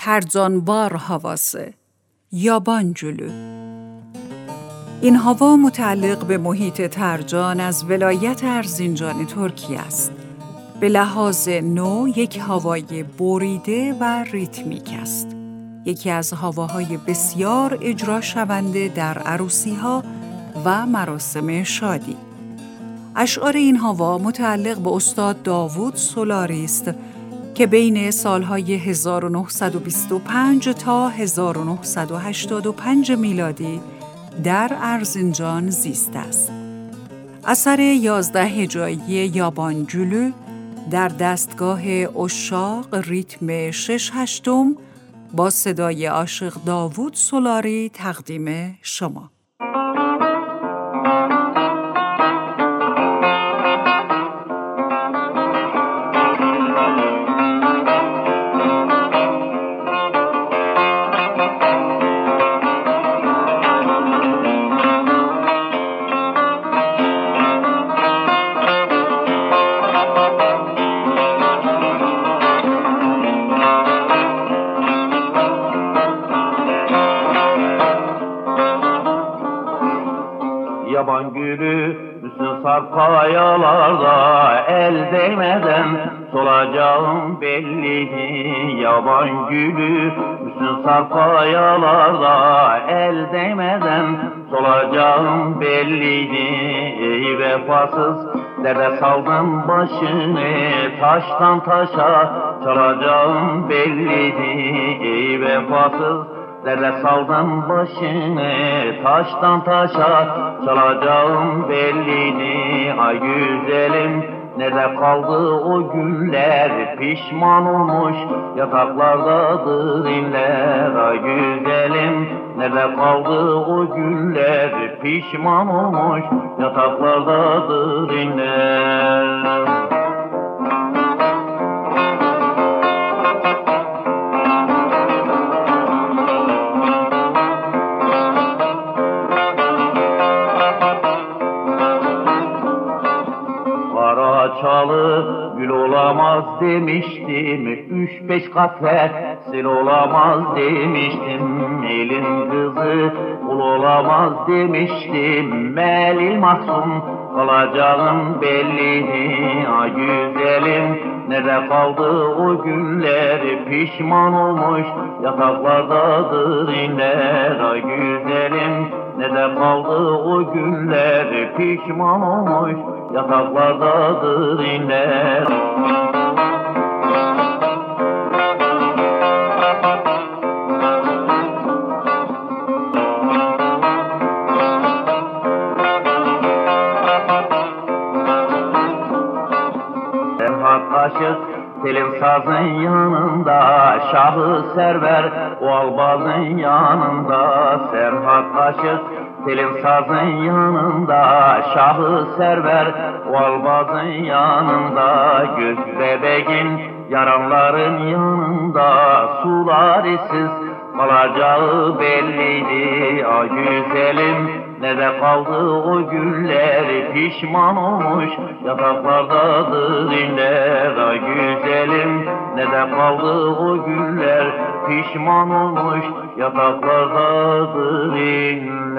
ترزانوار havası، یابان جلو. این هوا متعلق به محیط ترجان از ولایت ارزینجان ترکیه است. به لحاظ نوع یک هوای بریده و ریتمیک است. یکی از هواهای بسیار اجرا شونده در عروسی‌ها و مراسم شادی. اشعار این هوا متعلق به استاد داوود سولاری است که بین سالهای 1925 تا 1985 میلادی در ارزینجان زیسته است. اثر 11 هجایی یابان جلو در دستگاه عشاق ریتم 6/8 با صدای عاشق داوود سولاری تقدیم شما. Yaban gülü üstün sarp kayalarda el değmeden solacağım belliydi. Yaban gülü üstün sarp kayalarda el değmeden solacağım belliydi. Ey vefasız derde saldım başını, taştan taşa çalacağım belliydi. Ey vefasız derde saldım başını, taştan taşa çalacağım belliydi. Ay güzelim nerede kaldı o günler, pişman olmuş yataklardadır inler. Ay güzelim nerede kaldı o günler, pişman olmuş yataklardadır inler. Çalı gül olamaz demiştim, 3-5 kafe sil olamaz demiştim. Elin kızı kul olamaz demiştim, melil mahzun kalacağım belliydi. Ay güzelim nerede kaldı o günler, pişman olmuş yataklardadır inler. Ay güzelim nerede kaldı o günler, pişman olmuş yataklardadır inler. Serhat aşık Selim sazın yanında, Şahı Server o albazın yanında. Serhat aşık Selim sazın yanında, Şahı Server o albazın yanında. Göz bebeğin yaranların yanında, sularisiz kalacağı belliydi. Ay güzelim nerede kaldı o günler, pişman olmuş yataklardadır inler. Ay güzelim nerede kaldı o günler, pişman olmuş yataklardadır inler.